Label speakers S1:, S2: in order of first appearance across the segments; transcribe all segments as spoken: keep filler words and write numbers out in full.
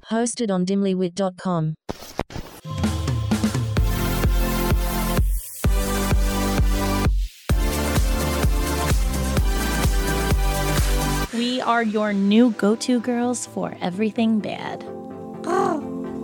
S1: Hosted on dimlywit dot com.
S2: We are your new go-to girls for everything bad.
S3: Oh.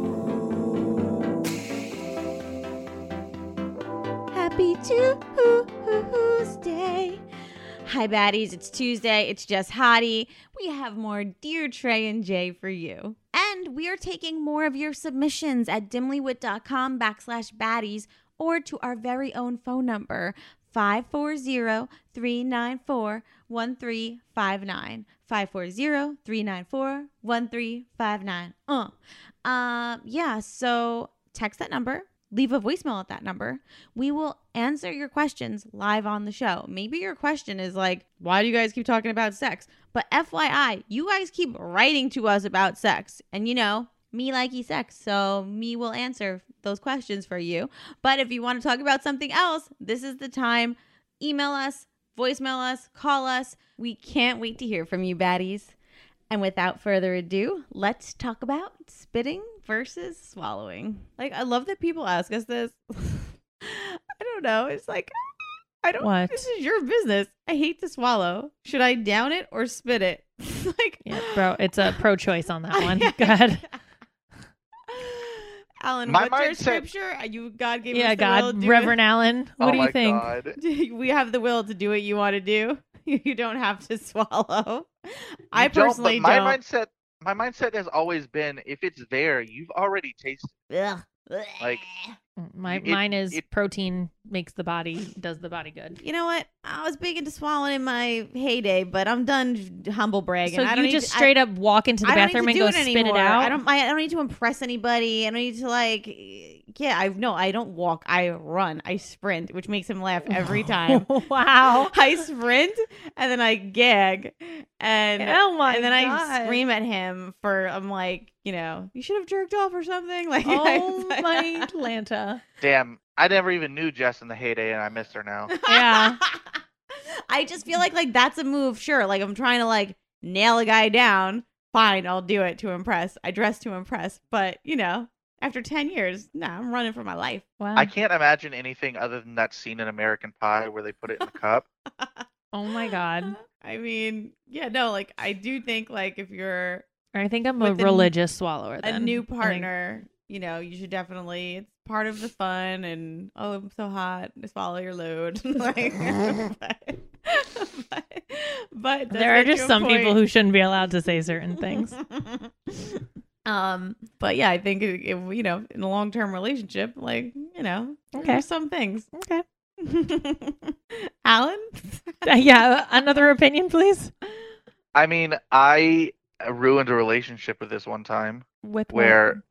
S3: Happy Tuesday. Hi, baddies. It's Tuesday. It's just Hottie. We have more Dear Trey and Jay for you. And we are taking more of your submissions at dimlywit.com backslash baddies or to our very own phone number, five four zero, three nine four, one three five nine. five four zero, three nine four, one three five nine. Uh. Uh, yeah, so text that number. Leave a voicemail at that number. We will answer your questions live on the show. Maybe your question is like, why do you guys keep talking about sex? But F Y I, you guys keep writing to us about sex. And you know, me likey sex. So me will answer those questions for you. But if you want to talk about something else, this is the time. Email us, voicemail us, call us. We can't wait to hear from you, baddies. And without further ado, let's talk about spitting versus swallowing. Like, I love that people ask us this. I don't know. It's like, I don't.
S2: What?
S3: This is your business. I hate to swallow. Should I down it or spit it? Like,
S2: Yeah, bro, it's a pro-choice on that one. Go ahead.
S3: Alan,
S4: My
S3: what's your
S4: mindset-
S3: scripture? You God gave
S2: Yeah,
S3: us the will to
S2: God,
S3: do
S2: Reverend Allen, what
S4: oh
S2: do you
S4: my
S2: think?
S4: God.
S3: it. We have the will to do what you want to do. You don't have to swallow. I
S4: You don't,
S3: personally
S4: but my
S3: don't.
S4: mindset my mindset has always been, if it's there, you've already tasted
S3: Ugh.
S4: Like,
S2: My
S4: It-
S2: mine is
S4: it-
S2: protein makes the body does the body good.
S3: You know what? I was big into swallowing in my heyday, but I'm done humble bragging.
S2: So
S3: I don't
S2: you
S3: need
S2: just
S3: to,
S2: straight
S3: I,
S2: up walk into the
S3: I don't
S2: bathroom
S3: need
S2: and
S3: to
S2: go
S3: do it
S2: spit
S3: anymore.
S2: it out?
S3: I don't. I, I don't need to impress anybody. I don't need to like. Yeah, I no. I don't walk. I run. I sprint, which makes him laugh every time.
S2: Wow.
S3: I sprint and then I gag, and
S2: Oh my
S3: and then I
S2: God.
S3: scream at him for. I'm like, you know, you should have jerked off or something. Like,
S2: Oh
S3: I-
S2: my Atlanta.
S4: damn, I never even knew Jess in the heyday and I miss her now.
S2: Yeah.
S3: I just feel like like that's a move. Sure, like I'm trying to like nail a guy down. Fine, I'll do it to impress. I dress to impress, but you know, after ten years, nah, I'm running for my life.
S2: Wow.
S4: I can't imagine anything other than that scene in American Pie where they put it in the cup.
S2: Oh my God.
S3: I mean, yeah, no, like I do think like if you're
S2: I think I'm a
S3: With a-
S2: religious swallower
S3: a
S2: then.
S3: new
S2: I think-
S3: partner, you know, you should definitely. It's part of the fun, and oh, I'm so hot. Just follow your load. Like, but, but, but it does
S2: There are
S3: get to
S2: just
S3: a
S2: some people
S3: point-
S2: who shouldn't be allowed to say certain things.
S3: um, but yeah, I think it, it, you know, in a long term relationship, like you know,
S2: Okay.
S3: there's some things.
S2: Okay.
S3: Alan,
S2: Uh, yeah, another opinion, please.
S4: I mean, I ruined a relationship with this one time
S2: With what?
S4: where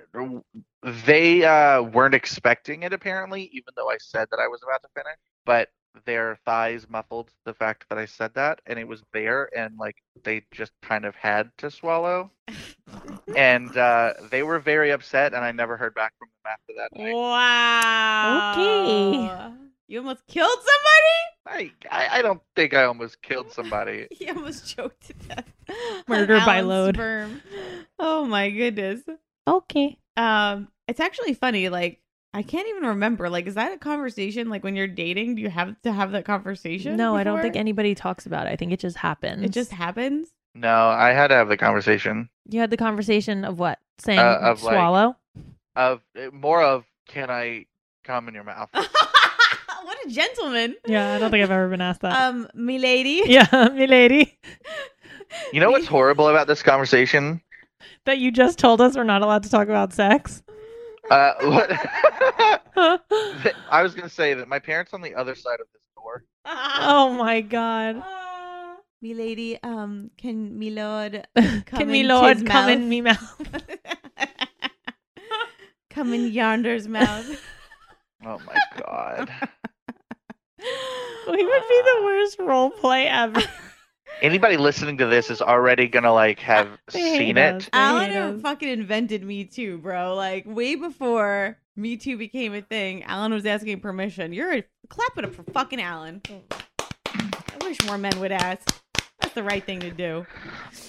S4: they uh, weren't expecting it, apparently, even though I said that I was about to finish. But their thighs muffled the fact that I said that, and it was there, and like they just kind of had to swallow. And uh, they were very upset, and I never heard back from them after that night.
S3: wow.
S2: Okay.
S3: You almost killed somebody.
S4: I, I I don't think I almost killed somebody.
S3: He almost choked to death. on
S2: Murder by
S3: Alan's
S2: load.
S3: Sperm. Oh my goodness.
S2: Okay.
S3: Um, it's actually funny. Like, I can't even remember. Like, is that a conversation? Like, when you're dating, do you have to have that conversation?
S2: No, I don't think
S3: before?
S2: anybody talks about it. I think it just happens.
S3: It just happens.
S4: No, I had to have the conversation
S2: You had the conversation of what? Saying
S4: Uh, of, like-
S2: swallow?
S4: of more of, can I come in your mouth?
S3: What a gentleman.
S2: Yeah, I don't think I've ever been asked that.
S3: Um, milady.
S2: yeah, me lady.
S4: You know what's horrible about this conversation?
S2: That you just told us we're not allowed to talk about sex.
S4: Uh, what? I was gonna say that my parents on the other side of this door.
S2: Oh my God.
S3: Ah, milady, um, can me lord
S2: Can
S3: come
S2: me
S3: in
S2: lord
S3: tis
S2: come
S3: mouth?
S2: in me mouth?
S3: Come in yonder's mouth.
S4: Oh my god.
S2: We would be the worst role play ever.
S4: Anybody listening to this is already gonna like have
S2: They hate
S4: seen
S2: us.
S4: it.
S2: They hate
S3: Alan
S2: us.
S3: fucking invented Me Too, bro. Like way before Me Too became a thing, Alan was asking permission. You're a clap it up for fucking Alan. I wish more men would ask. That's the right thing to do.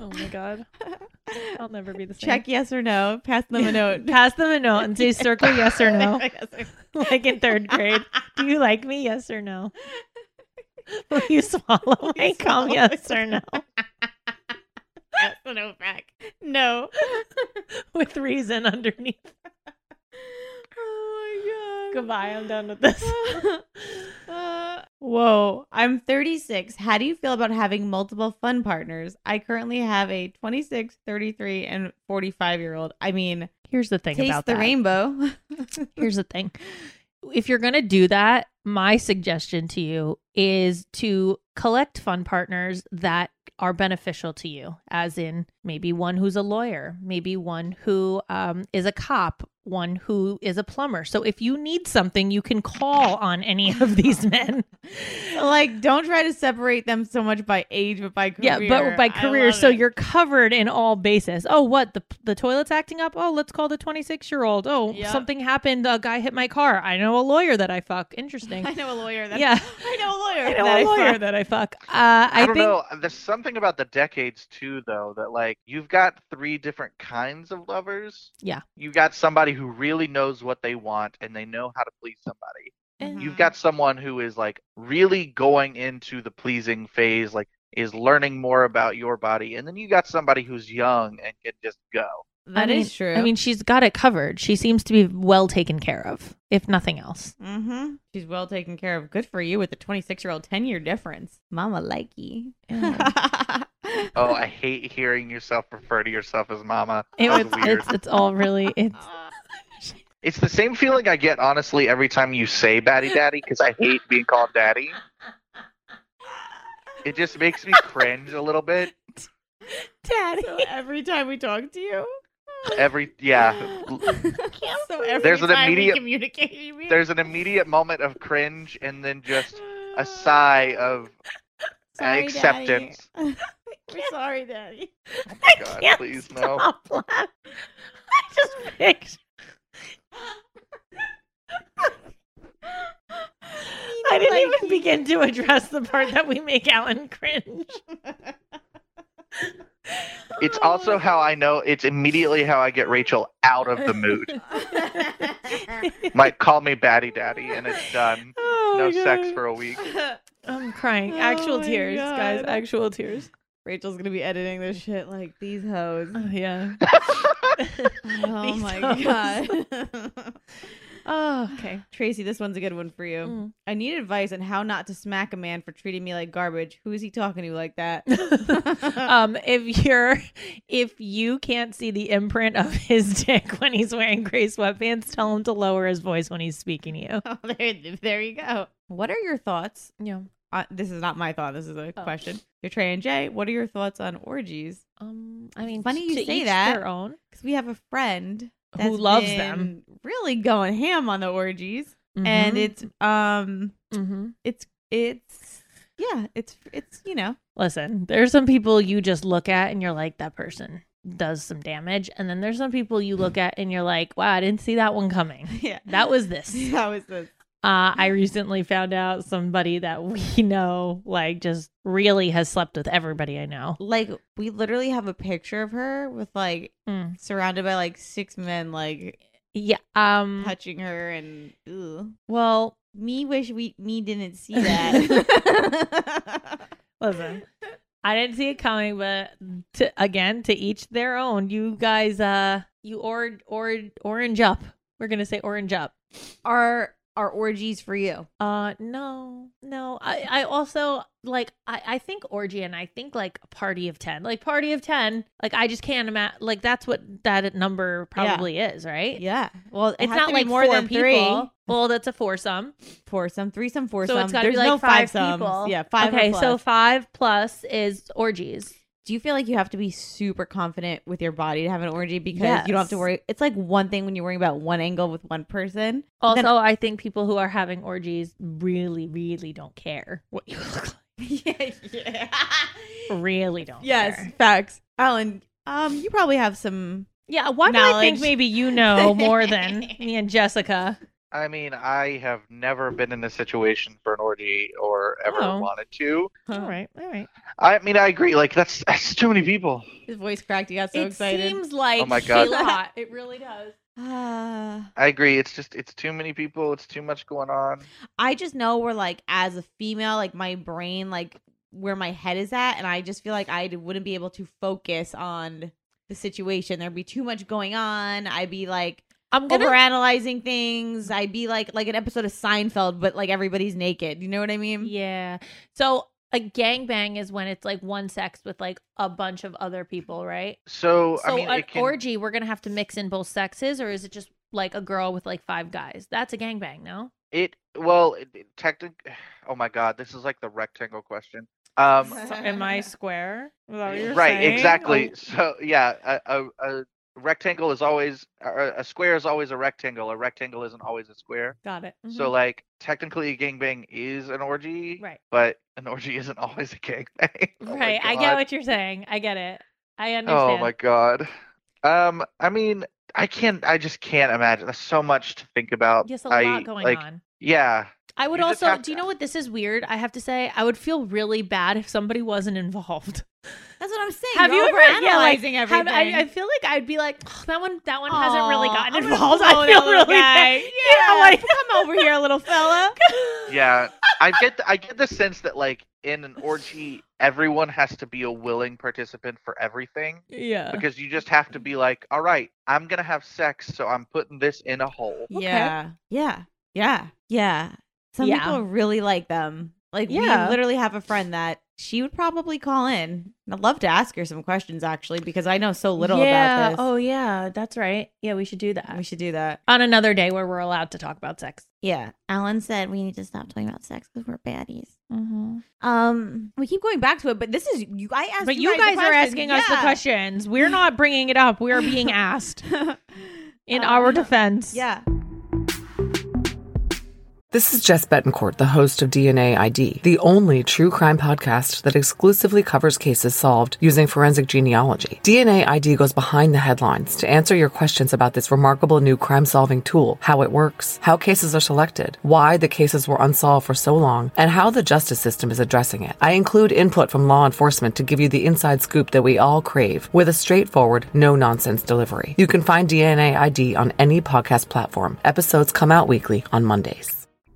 S2: Oh my god. I'll never be the same.
S3: Check yes or no. Pass them a note.
S2: Pass them a note and say circle yes or no.
S3: Yes or no.
S2: Like in third grade. Do you like me? Yes or no? Will you swallow my cum?
S3: swallow
S2: Yes
S3: it?
S2: or no?
S3: Pass the note back. No.
S2: With reason underneath.
S3: Oh my god.
S2: Goodbye. I'm done with this.
S3: Uh, whoa. I'm thirty-six. How do you feel about having multiple fun partners? I currently have a twenty-six, thirty-three, and forty-five year old. I mean,
S2: Here's the thing
S3: taste
S2: about
S3: the
S2: that.
S3: rainbow.
S2: Here's the thing. If you're going to do that, my suggestion to you is to collect fun partners that are beneficial to you, as in maybe one who's a lawyer, maybe one who um, is a cop, one who is a plumber. So if you need something, you can call on any of these men.
S3: Like, don't try to separate them so much by age, but by career.
S2: Yeah, but by
S3: I
S2: career,
S3: love
S2: so
S3: it.
S2: you're covered in all bases. Oh, what the the toilet's acting up? Oh, let's call the twenty-six year old. Oh,
S3: Yep.
S2: something happened. A guy hit my car. I know a lawyer that I fuck. Interesting.
S3: I know a lawyer. That
S2: Yeah.
S3: I know a lawyer.
S2: I know
S3: that
S2: a lawyer
S3: fuck.
S2: that I fuck. Uh, I,
S4: I, don't
S2: think
S4: know. There's something about the decades too, though, that like you've got three different kinds of lovers.
S2: Yeah.
S4: You got somebody who really knows what they want and they know how to please somebody.
S3: Mhm.
S4: You've got someone who is like really going into the pleasing phase, like is learning more about your body, and then you got somebody who's young and can just go.
S3: That
S2: I
S3: is
S2: mean,
S3: true.
S2: I mean, she's got it covered. She seems to be well taken care of, if nothing else.
S3: mm-hmm. She's well taken care of. Good for you with the twenty-six year old, ten year difference. Mama likey.
S4: Oh, I hate hearing yourself refer to yourself as mama.
S2: It
S4: That's
S2: was,
S4: weird.
S2: it's it's all really it's
S4: It's the same feeling I get, honestly, every time you say Batty Daddy, because I hate being called Daddy. It just makes me cringe a little bit.
S2: daddy.
S3: So every time we talk to you,
S4: Every yeah,
S3: so every
S4: There's an
S3: time
S4: immediate-
S3: we communicate, you mean?
S4: there's an immediate moment of cringe and then just a sigh of
S3: Sorry,
S4: acceptance.
S3: Daddy. We're sorry, Daddy.
S4: Oh my god,
S2: can't
S4: please no.
S2: Stop laughing. I just picture. I didn't
S3: like
S2: even begin to address the part that we make Alan cringe.
S4: It's also how I know, it's immediately how I get Rachel out of the mood. Like, call me Batty Daddy and it's done.
S2: Oh
S4: No
S2: my
S4: sex
S2: God.
S4: for a week.
S2: I'm crying.
S3: Oh
S2: Actual
S3: my
S2: tears, guys.
S3: God.
S2: Actual tears.
S3: Rachel's gonna be editing this shit like these hoes.
S2: Oh, yeah.
S3: Oh
S2: These
S3: my
S2: hoes.
S3: god.
S2: Oh, okay.
S3: Tracy, this one's a good one for you.
S2: Mm.
S3: I need advice on how not to smack a man for treating me like garbage. Who is he talking to like that?
S2: um, if you're, if you can't see the imprint of his dick when he's wearing gray sweatpants, tell him to lower his voice when he's speaking to you.
S3: Oh, there, there you go. What are your thoughts?
S2: Yeah.
S3: Uh, this is not my thought. This is a
S2: Oh.
S3: question. You're Trey and Jay. What are your thoughts on orgies?
S2: Um, I mean,
S3: Funny you
S2: to
S3: say
S2: each
S3: that.
S2: Their own.
S3: Because we have a friend
S2: Who
S3: that's
S2: loves
S3: been
S2: them.
S3: really going ham on the orgies, and it's um,
S2: Mm-hmm.
S3: it's it's yeah, it's it's you know.
S2: Listen, there's some people you just look at and you're like, that person does some damage, and then there's some people you look at and you're like, wow, I didn't see that one coming.
S3: Yeah,
S2: That was this.
S3: that was this.
S2: Uh, I recently found out somebody that we know, like, just really has slept with everybody I know.
S3: Like, we literally have a picture of her with like
S2: Mm.
S3: surrounded by like six men like
S2: Yeah. Um.
S3: touching her, and ooh.
S2: Well,
S3: Me wish we me didn't see that.
S2: listen, I didn't see it coming, but to, again, to each their own. You guys, uh, you or or orange up. We're gonna say orange up.
S3: Are are orgies for you?
S2: Uh, no, no. I, I also like. I, I think orgy, and I think like a party of ten. Like party of ten. Like I just can't imagine. Like that's what that number probably is, right?
S3: Yeah. Well, it
S2: It's
S3: has
S2: not
S3: to be
S2: like
S3: more
S2: four
S3: than
S2: people.
S3: three.
S2: Well, that's a foursome.
S3: Foursome, threesome, foursome.
S2: So it's got to
S3: There's
S2: be like
S3: no
S2: five
S3: sums.
S2: people.
S3: Yeah, five. or
S2: Okay,
S3: plus.
S2: so five plus is orgies.
S3: do you feel like you have to be super confident with your body to have an orgy because you don't have to
S2: Yes.
S3: worry? It's like one thing when you're worrying about one angle with one person.
S2: Also,
S3: Then-
S2: I think people who are having orgies really, really don't care what you look like.
S3: yeah, yeah.
S2: Really don't
S3: Yes,
S2: care.
S3: facts. Alan, um, you probably have some.
S2: Yeah, why do I think
S3: Knowledge.
S2: maybe you know more than me and Jessica?
S4: I mean, I have never been in a situation for an orgy or ever
S2: Oh.
S4: wanted to.
S2: All right, all right.
S4: I mean, I agree. Like, that's that's too many people.
S3: His voice cracked. He got so
S2: it
S3: excited.
S2: seems like
S4: Oh my God.
S2: a lot. It really does.
S3: Ah.
S4: I agree. It's just, it's too many people. It's too much going on.
S3: I just know where, like, as a female, like, my brain, like, where my head is at, and I just feel like I wouldn't be able to focus on the situation. There'd be too much going on. I'd be, like,
S2: I'm gonna.
S3: overanalyzing things. I'd be, like, like an episode of Seinfeld, but, like, everybody's naked. You know what I mean?
S2: Yeah. So a gangbang is when it's like one sex with like a bunch of other people, right?
S4: So,
S2: So
S4: I mean,
S2: an
S4: it can,
S2: orgy, we're gonna have to mix in both sexes, or is it just like a girl with like five guys? That's a gangbang, no?
S4: it, well, it, it technically, oh my God, this is like the rectangle question. Um,
S2: So am I square? Is that what you're
S4: right,
S2: saying?
S4: exactly.
S2: Oh,
S4: So, yeah, a, a, a rectangle is always, or a square is always a rectangle. A rectangle isn't always a square.
S2: got it.
S4: So, like, technically a gangbang is an orgy,
S2: Right.
S4: but an orgy isn't always a gangbang. Oh my
S2: Right. I get
S4: God.
S2: what you're saying. I get it. I understand.
S4: Oh my God. Um, I mean, I can't, I just can't imagine. There's so much to think about.
S2: Yes, a
S4: I,
S2: lot going
S4: like,
S2: on.
S4: Yeah.
S2: I would
S4: you just
S2: also,
S4: have
S2: do you
S4: to-
S2: know what this is weird? I have to say, I would feel really bad if somebody wasn't involved.
S3: That's what I'm saying.
S2: Have
S3: You're
S2: you ever, yeah, like,
S3: overanalyzing
S2: have-
S3: everything.
S2: I, I feel like I'd be like, oh, that one, that one hasn't really
S3: Aw,
S2: gotten
S3: I'm gonna
S2: involved.
S3: blow
S2: I
S3: that
S2: feel
S3: little
S2: really
S3: guy.
S2: bad.
S3: Yeah,
S2: like,
S3: come over here, little fella.
S4: Yeah. I get, the, I get the sense that, like, in an orgy, everyone has to be a willing participant for everything.
S2: yeah.
S4: Because you just have to be like, all right, I'm going to have sex, so I'm putting this in a hole.
S3: Yeah, yeah, yeah, yeah. Some
S2: Yeah.
S3: people really like them. Like,
S2: Yeah.
S3: we literally have a friend that she would probably call in. I'd love to ask her some questions, actually, because I know so little
S2: yeah.
S3: about this.
S2: Oh, yeah. That's right. Yeah, we should do that.
S3: We should do that.
S2: On another day where we're allowed to talk about sex.
S3: Yeah. Alan said we need to stop talking about sex because we're baddies.
S2: Mm-hmm.
S3: Um, we keep going back to it, but this is you. I asked,
S2: But
S3: you
S2: you
S3: guys,
S2: guys
S3: the
S2: are
S3: questions.
S2: asking us the
S3: Yeah.
S2: questions. We're not bringing it up. We are being asked in
S3: Uh,
S2: our defense.
S3: Yeah.
S5: This is Jess Betancourt, the host of D N A I D, the only true crime podcast that exclusively covers cases solved using forensic genealogy. D N A I D goes behind the headlines to answer your questions about this remarkable new crime-solving tool, how it works, how cases are selected, why the cases were unsolved for so long, and how the justice system is addressing it. I include input from law enforcement to give you the inside scoop that we all crave, with a straightforward, no-nonsense delivery. You can find D N A I D on any podcast platform. Episodes come out weekly on Mondays.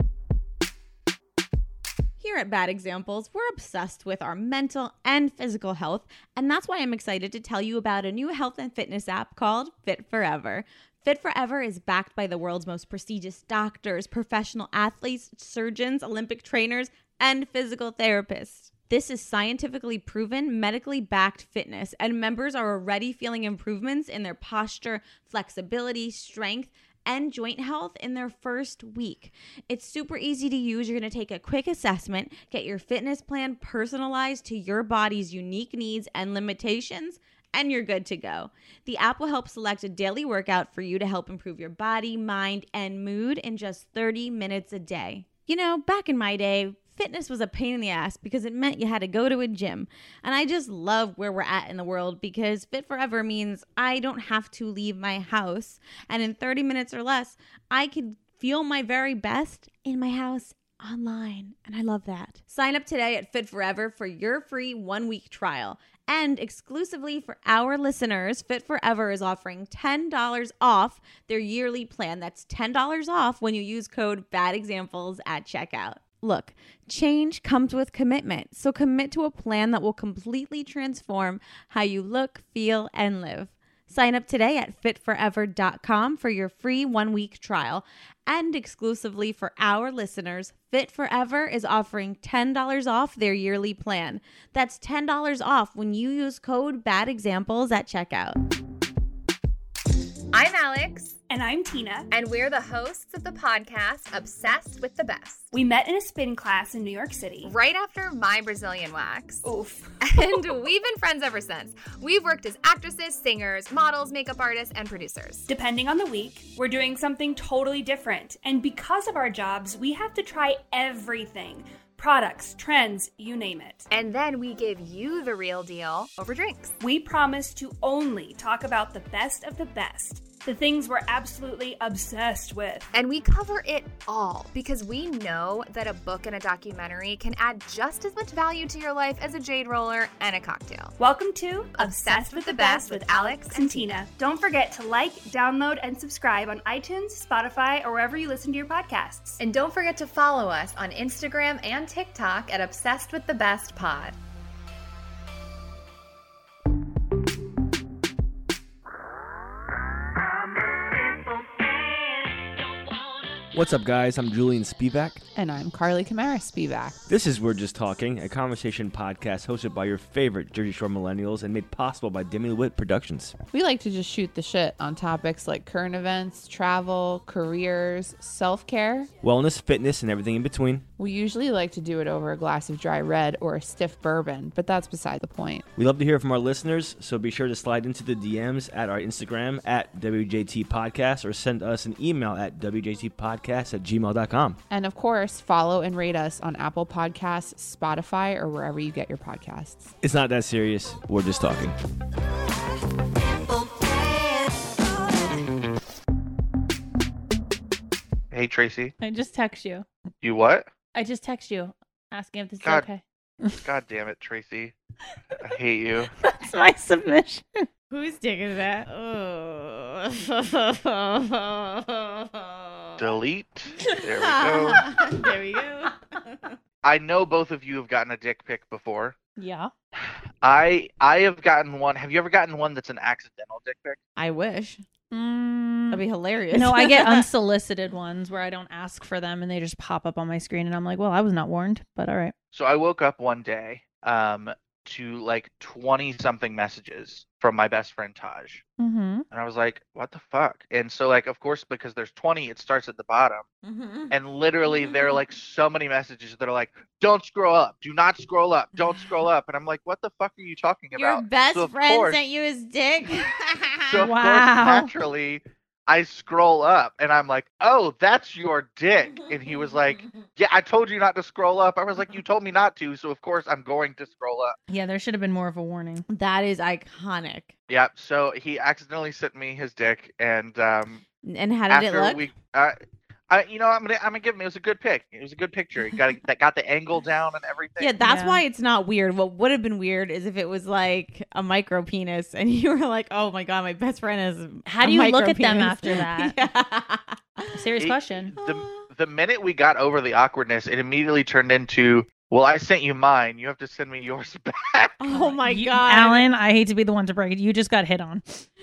S3: Here at Bad Examples, we're obsessed with our mental and physical health, and that's why I'm excited to tell you about a new health and fitness app called Fit Forever. Fit Forever is backed by the world's most prestigious doctors, professional athletes, surgeons, Olympic trainers, and physical therapists. This is scientifically proven, medically backed fitness, and members are already feeling improvements in their posture, flexibility, strength, and joint health in their first week. It's super easy to use. You're going to take a quick assessment, get your fitness plan personalized to your body's unique needs and limitations, and you're good to go. The app will help select a daily workout for you to help improve your body, mind, and mood in just thirty minutes a day. You know, back in my day, fitness was a pain in the ass because it meant you had to go to a gym. And I just love where we're at in the world because Fit Forever means I don't have to leave my house. And in thirty minutes or less, I could feel my very best in my house online. And I love that. Sign up today at Fit Forever for your free one-week trial. And exclusively for our listeners, Fit Forever is offering ten dollars off their yearly plan. That's ten dollars off when you use code BADEXAMPLES at checkout. Look, change comes with commitment, so commit to a plan that will completely transform how you look, feel, and live. Sign up today at fit forever dot com for your free one-week trial. And exclusively for our listeners, Fit Forever is offering ten dollars off their yearly plan. That's ten dollars off when you use code BADEXAMPLES at checkout.
S6: I'm Alex.
S7: And I'm Tina.
S6: And we're the hosts of the podcast Obsessed with the Best.
S7: We met in a spin class in New York City.
S6: Right after my Brazilian wax.
S7: Oof.
S6: And we've been friends ever since. We've worked as actresses, singers, models, makeup artists, and producers.
S7: Depending on the week, we're doing something totally different. And because of our jobs, we have to try everything. Products, trends, you name it.
S6: And then we give you the real deal over drinks.
S7: We promise to only talk about the best of the best. the things we're absolutely obsessed with.
S6: And we cover it all because we know that a book and a documentary can add just as much value to your life as a jade roller and a cocktail.
S7: Welcome to Obsessed with the Best with Alex and Tina. Don't forget to like, download, and subscribe on iTunes, Spotify, or wherever you listen to your podcasts.
S6: And don't forget to follow us on Instagram and TikTok at Obsessed with the Best Pod.
S8: What's up, guys? I'm Julian Spivak.
S9: And I'm Carly Kamara Spivak.
S8: This is We're Just Talking, a conversation podcast hosted by your favorite Jersey Shore millennials and made possible by Dimly Wit Productions.
S9: We like to just shoot the shit on topics like current events, travel, careers, self-care,
S8: wellness, fitness, and everything in between.
S9: We usually like to do it over a glass of dry red or a stiff bourbon, but that's beside the point.
S8: We love to hear from our listeners, so be sure to slide into the D Ms at our Instagram at W J T Podcast or send us an email at W J T Podcast at gmail dot com.
S9: And of course, follow and rate us on Apple Podcasts, Spotify, or wherever you get your podcasts.
S8: It's not that serious. We're just talking.
S4: Hey, Tracy.
S2: I just text you.
S4: You what?
S2: I just text you asking if this
S4: God.
S2: is okay.
S4: God damn it, Tracy. I hate you.
S2: That's my submission.
S3: Whose dick is that? Oh.
S4: Delete. There we go.
S3: There we go.
S4: I know both of you have gotten a dick pic before.
S2: Yeah.
S4: I I have gotten one. Have you ever gotten one that's an accidental dick pic?
S3: I wish.
S2: Mm,
S3: That'd be hilarious.
S2: no, I get unsolicited ones where I don't ask for them and they just pop up on my screen and I'm like, well, I was not warned, but all right.
S4: So I woke up one day um, to like twenty something messages from my best friend Taj.
S2: Mm-hmm.
S4: And I was like, what the fuck? And so like, of course, because there's twenty, it starts at the bottom.
S3: Mm-hmm.
S4: And literally there are like so many messages that are like, don't scroll up. Do not scroll up. Don't scroll up. And I'm like, what the fuck are you talking
S3: Your
S4: about?
S3: best
S4: So of
S3: friend
S4: course-
S3: sent you his dick.
S4: So of
S2: Wow.
S4: course, naturally, I scroll up and I'm like, oh, that's your dick. And he was like, yeah, I told you not to scroll up. I was like, you told me not to. So of course I'm going to scroll up.
S2: Yeah, there should have been more of a warning.
S3: That is iconic.
S4: Yeah. So he accidentally sent me his dick. And um,
S3: And how did it
S4: after
S3: look?
S4: we, uh, I, you know, I'm gonna, I'm gonna give him. It was a good pic. It was a good picture. It got that got the angle down and everything.
S3: Yeah, that's
S2: Yeah.
S3: why it's not weird. What would have been weird is if it was like a micro penis and you were like, oh my God, my best friend is.
S2: How
S3: a
S2: do you look
S3: micro
S2: at them
S3: penis.
S2: after that?
S3: Yeah.
S2: Serious
S4: It-
S2: question.
S4: The the minute we got over the awkwardness, it immediately turned into, well, I sent you mine. You have to send me yours back.
S3: Oh my
S2: You-
S3: God.
S2: Alan, I hate to be the one to break it. You just got hit on.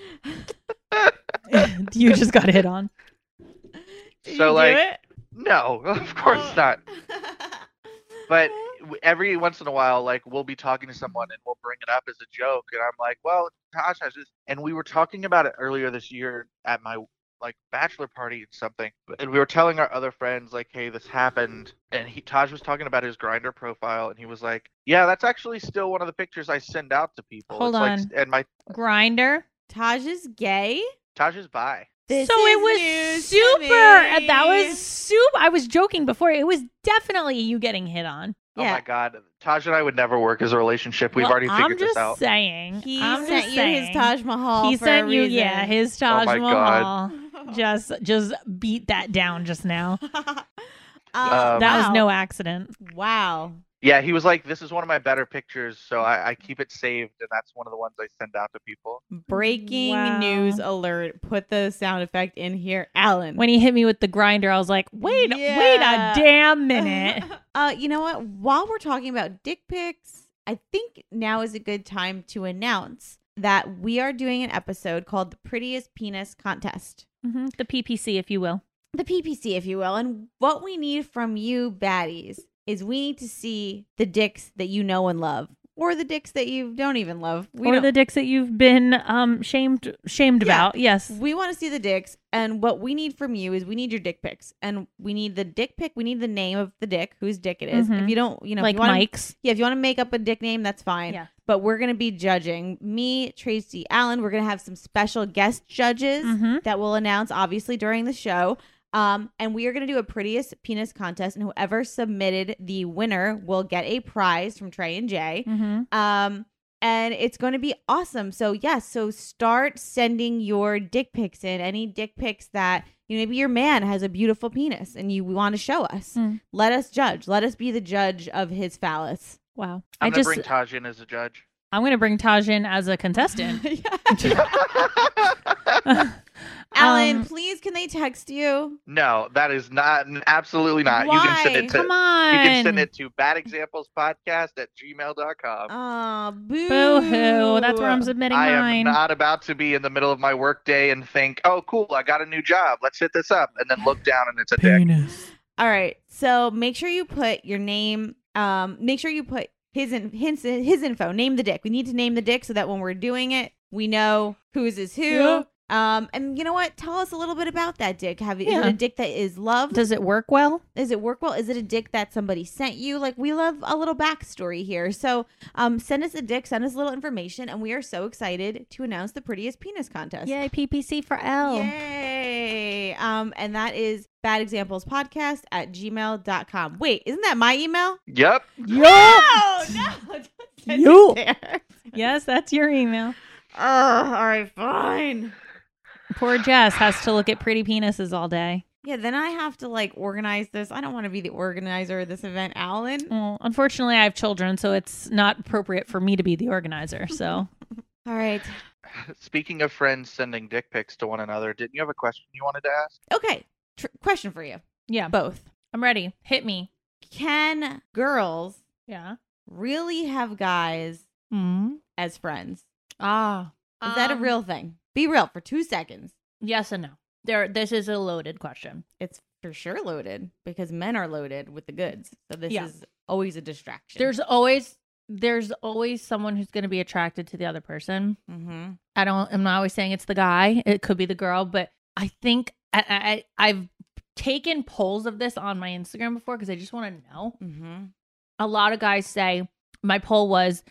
S2: You just got hit on.
S3: Did
S4: So
S3: you
S4: like,
S3: do it?
S4: no, of course
S3: Oh.
S4: not. But w- every once in a while, like we'll be talking to someone and we'll bring it up as a joke, and I'm like, "Well, Tosh has this," and we were talking about it earlier this year at my like bachelor party and something, and we were telling our other friends like, "Hey, this happened," and he Taj was talking about his Grindr profile, and he was like, "Yeah, that's actually still one of the pictures I send out to people."
S2: Hold
S4: it's
S2: on.
S4: Like, and my
S2: Grinder.
S3: Taj is gay?
S4: Taj is bi.
S3: This
S2: so
S3: is
S2: it was
S3: news to
S2: super.
S3: me.
S2: That was super. I was joking before. It was definitely you getting hit on.
S4: Oh
S3: Yeah.
S4: my God, Taj and I would never work as a relationship. We've
S2: Well,
S4: already figured
S2: I'm just
S4: this out.
S2: saying.
S3: He
S2: I'm
S3: sent
S2: just
S3: you
S2: saying.
S3: his Taj Mahal.
S2: He
S3: for
S2: sent
S3: a
S2: you,
S3: reason.
S2: yeah, his Taj
S4: my
S2: Mahal. Just, just beat that down just now.
S3: Uh,
S4: Um,
S2: That was
S3: wow.
S2: no accident.
S3: Wow.
S4: Yeah, he was like, "This is one of my better pictures, so I, I keep it saved, and that's one of the ones I send out to people."
S3: Breaking
S2: Wow.
S3: news alert. Put the sound effect in here. Alan.
S2: When he hit me with the grinder, I was like, wait, wait
S3: Yeah.
S2: a damn minute.
S3: uh, you know what? While we're talking about dick pics, I think now is a good time to announce that we are doing an episode called The Prettiest Penis Contest.
S2: hmm The P P C, if you will.
S3: The P P C, if you will. And what we need from you baddies is we need to see the dicks that you know and love, or the dicks that you don't even love. We
S2: or
S3: don't-
S2: the dicks that you've been um shamed shamed
S3: Yeah.
S2: about. Yes.
S3: We want to see the dicks, and what we need from you is we need your dick pics, and we need the dick pic. We need the name of the dick, whose dick it is.
S2: Mhm.
S3: If you don't, you know, if
S2: like
S3: you wanna,
S2: Mike's.
S3: yeah, if you want to make up a dick name, that's fine.
S2: Yeah.
S3: But we're gonna be judging me, Tracy, Allen. We're gonna have some special guest judges
S2: Mhm.
S3: that we'll announce obviously during the show. Um, and we are gonna do a prettiest penis contest, and whoever submitted the winner will get a prize from Trey and Jay.
S2: Mm-hmm.
S3: Um, and it's going to be awesome. So yes, so start sending your dick pics in. Any dick pics that you know, maybe your man has a beautiful penis and you want to show us.
S2: Mm.
S3: Let us judge. Let us be the judge of his phallus.
S2: Wow.
S4: I'm
S2: I
S4: gonna
S2: just
S4: bring Taj in as a judge.
S2: I'm going to bring Taj in as a contestant.
S3: Alan,
S2: Um,
S3: please, can they text you?
S4: No, that is not absolutely not. You can send
S3: Why?
S4: it to
S2: Come on.
S4: you can send it to bad examples podcast at gmail dot com.
S3: Oh, boo.
S2: Boo-hoo. That's where I'm submitting
S4: I
S2: mine.
S4: am not about to be in the middle of my workday and think, oh, cool, I got a new job. Let's hit this up. And then look down and it's a dick.
S3: All right. So make sure you put your name. Um, make sure you put his in, his his info. Name the dick. We need to name the dick so that when we're doing it, we know whose is who.
S2: Yeah.
S3: Um, and you know what? Tell us a little bit about that dick. Have is
S2: Yeah.
S3: it a dick that is loved?
S2: Does it work well?
S3: Does it work well? Is it a dick that somebody sent you? Like, we love a little backstory here. So um, send us a dick, send us a little information, and we are so excited to announce the prettiest penis contest.
S2: Yay, P P C for L.
S3: Yay. Um, and that is bad examples podcast at gmail dot com. Wait, isn't that my email?
S4: Yep.
S3: No, no. Don't send
S2: Yo.
S3: it there.
S2: Yes, that's your email.
S3: Oh, all right, fine.
S2: Poor Jess has to look at pretty penises all day.
S3: Yeah, then I have to like organize this. I don't want to be the organizer of this event, Alan.
S2: Well, unfortunately, I have children, so it's not appropriate for me to be the organizer. So,
S3: All right.
S4: Speaking of friends sending dick pics to one another, didn't you have a question you wanted to ask?
S3: Okay. Tr- question for you.
S2: yeah,
S3: Both.
S2: I'm ready. Hit me.
S3: Can girls
S2: Yeah.
S3: really have guys
S2: Mm.
S3: as friends?
S2: Ah.
S3: Is that a
S2: Um,
S3: real thing? Be real for two seconds.
S2: Yes and no. There. This is a loaded question.
S3: It's for sure loaded because men are loaded with the goods. So this
S2: Yeah.
S3: is always a distraction.
S2: There's always there's always someone who's going to be attracted to the other person.
S3: mm-hmm.
S2: I don't. I'm not always saying it's the guy. It could be the girl, but I think I, I I've taken polls of this on my Instagram before because I just want to know.
S3: Mm-hmm.
S2: A lot of guys say my poll was,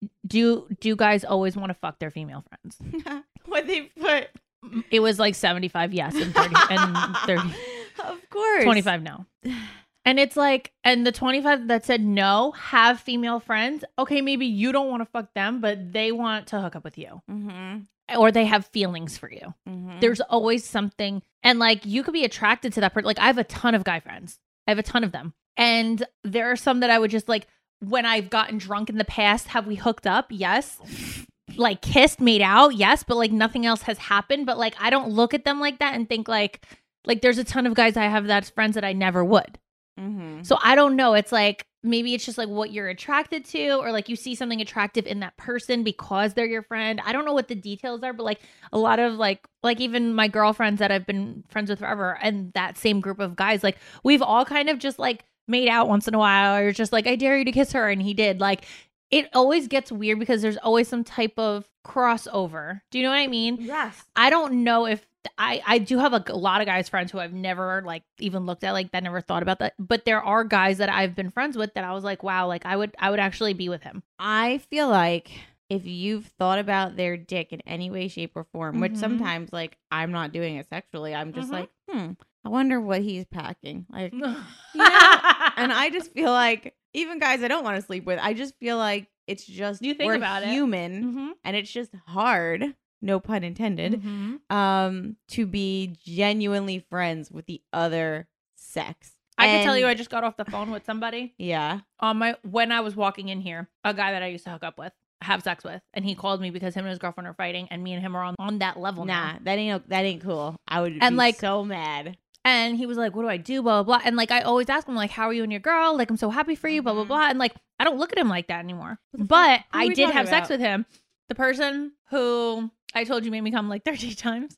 S2: do do guys always want to fuck their female friends?
S3: What they put.
S2: It was like seventy-five yes and thirty and thirty.
S3: Of course.
S2: twenty-five no. And it's like, and the twenty-five that said no have female friends. Okay, maybe you don't want to fuck them, but they want to hook up with you.
S3: Mm-hmm.
S2: Or they have feelings for you.
S3: Mm-hmm.
S2: There's always something. And like, you could be attracted to that person. Like, I have a ton of guy friends. I have a ton of them. And there are some that I would just like, when I've gotten drunk in the past, have we hooked up? Yes. Like kissed, made out? Yes. But like nothing else has happened. But like, I don't look at them like that and think like, like there's a ton of guys I have that's friends that I never would.
S3: Mm-hmm.
S2: So I don't know. It's like, maybe it's just like what you're attracted to, or like you see something attractive in that person because they're your friend. I don't know what the details are, but like a lot of like, like even my girlfriends that I've been friends with forever and that same group of guys, like we've all kind of just like made out once in a while, or just like, I dare you to kiss her. And he did. Like, it always gets weird because there's always some type of crossover. Do you know what I mean?
S3: Yes.
S2: I don't know if I, I do have a, a lot of guys friends who I've never like even looked at like that, never thought about that. But there are guys that I've been friends with that I was like, wow, like I would I would actually be with him.
S3: I feel like if you've thought about their dick in any way, shape, or form, which
S2: Mhm.
S3: sometimes like I'm not doing it sexually, I'm just
S2: Mhm.
S3: like, hmm, I wonder what he's packing. Like, you know? And I just feel like even guys I don't want to sleep with, I just feel like it's just
S2: You think
S3: we're
S2: about it.
S3: human,
S2: Mm-hmm.
S3: and it's just hard, no pun intended,
S2: Mm-hmm.
S3: um, to be genuinely friends with the other sex.
S2: I can tell
S3: And-
S2: you I just got off the phone with somebody
S3: yeah.
S2: on my when I was walking in here, a guy that I used to hook up with, have sex with, and he called me because him and his girlfriend are fighting, and me and him are on, on that level now.
S3: Nah, that ain't that ain't cool. I would
S2: And,
S3: be
S2: like-
S3: so mad.
S2: And he was like, what do I do? Blah, blah, blah. And like, I always ask him, like, how are you and your girl? Like, I'm so happy for you, blah, blah,
S3: Mhm.
S2: blah. And like, I don't look at him like that anymore.
S3: the
S2: But
S3: fuck? Who are
S2: I
S3: we
S2: did
S3: talking
S2: have sex
S3: about?
S2: with him. The person who I told you made me come like thirty times.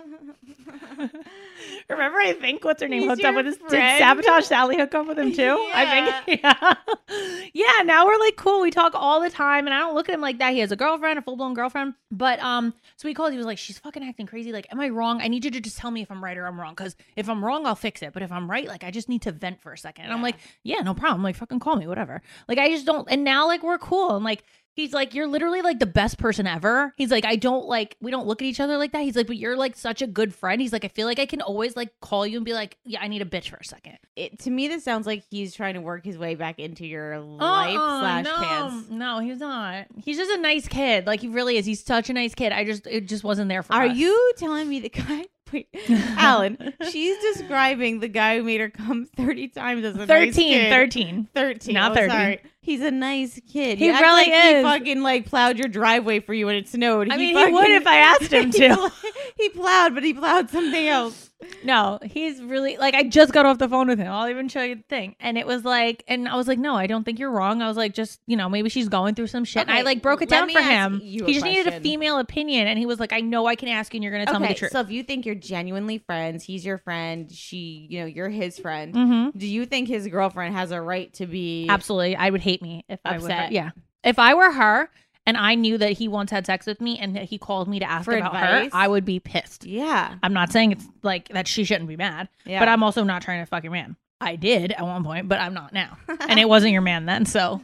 S2: Remember, I think, what's her name?
S3: He's
S2: Hooked up
S3: your
S2: with his, did
S3: friend?
S2: Sabotage Sally hook up with him too? I think, yeah. Yeah, now we're like cool. We talk all the time, and I don't look at him like that. He has a girlfriend, a full-blown girlfriend. But, um, so he called, he was like, she's fucking acting crazy. Like, am I wrong? I need you to just tell me if I'm right or I'm wrong. Because if I'm wrong, I'll fix it. But if I'm right, like, I just need to vent for a second. And I'm
S3: Yeah.
S2: like, yeah, no problem. Like, fucking call me, whatever. Like, I just don't, and now, like, we're cool. And like, He's like, you're literally like the best person ever. He's like, I don't like, we don't look at each other like that. He's like, but you're like such a good friend. He's like, I feel like I can always like call you and be like, yeah, I need a bitch for a second.
S3: It, to me, this sounds like he's trying to work his way back into your life
S2: Uh-uh,
S3: slash
S2: no,
S3: pants.
S2: No, he's not. He's just a nice kid. Like he really is. He's such a nice kid. I just, it just wasn't there for
S3: Are
S2: us.
S3: you telling me the guy? Wait, Alan, she's describing the guy who made her come thirty times as a
S2: thirteen,
S3: nice kid.
S2: thirteen.
S3: thirteen.
S2: Not
S3: Oh,
S2: thirty.
S3: sorry. He's a nice kid.
S2: He
S3: You act
S2: really
S3: like He
S2: is.
S3: fucking like plowed your driveway for you when it snowed.
S2: I
S3: he
S2: mean,
S3: fucking,
S2: he would if I asked him
S3: he
S2: to.
S3: pl- He plowed, but he plowed something else.
S2: No, he's really like, I just got off the phone with him. I'll even show you the thing. And it was like, and I was like, no, I don't think you're wrong. I was like, just, you know, maybe she's going through some shit. And
S3: Okay,
S2: I like broke it
S3: let
S2: down
S3: me
S2: for
S3: ask
S2: him.
S3: you a
S2: He just needed a
S3: question.
S2: female opinion. And he was like, I know I can ask you and you're going to tell me the truth.
S3: So if you think you're genuinely friends, he's your friend, she, you know, you're his friend.
S2: Mm-hmm.
S3: Do you think his girlfriend has a right to be
S2: Absolutely. I would hate me if I were her.
S3: Upset.
S2: Yeah. If I were her and I knew that he once had sex with me and that he called me to ask
S3: For
S2: about
S3: advice?
S2: her, I would be pissed.
S3: Yeah.
S2: I'm not saying it's like that she shouldn't be mad,
S3: Yeah.
S2: but I'm also not trying to fuck your man. I did at one point, but I'm not now. And it wasn't your man then. So,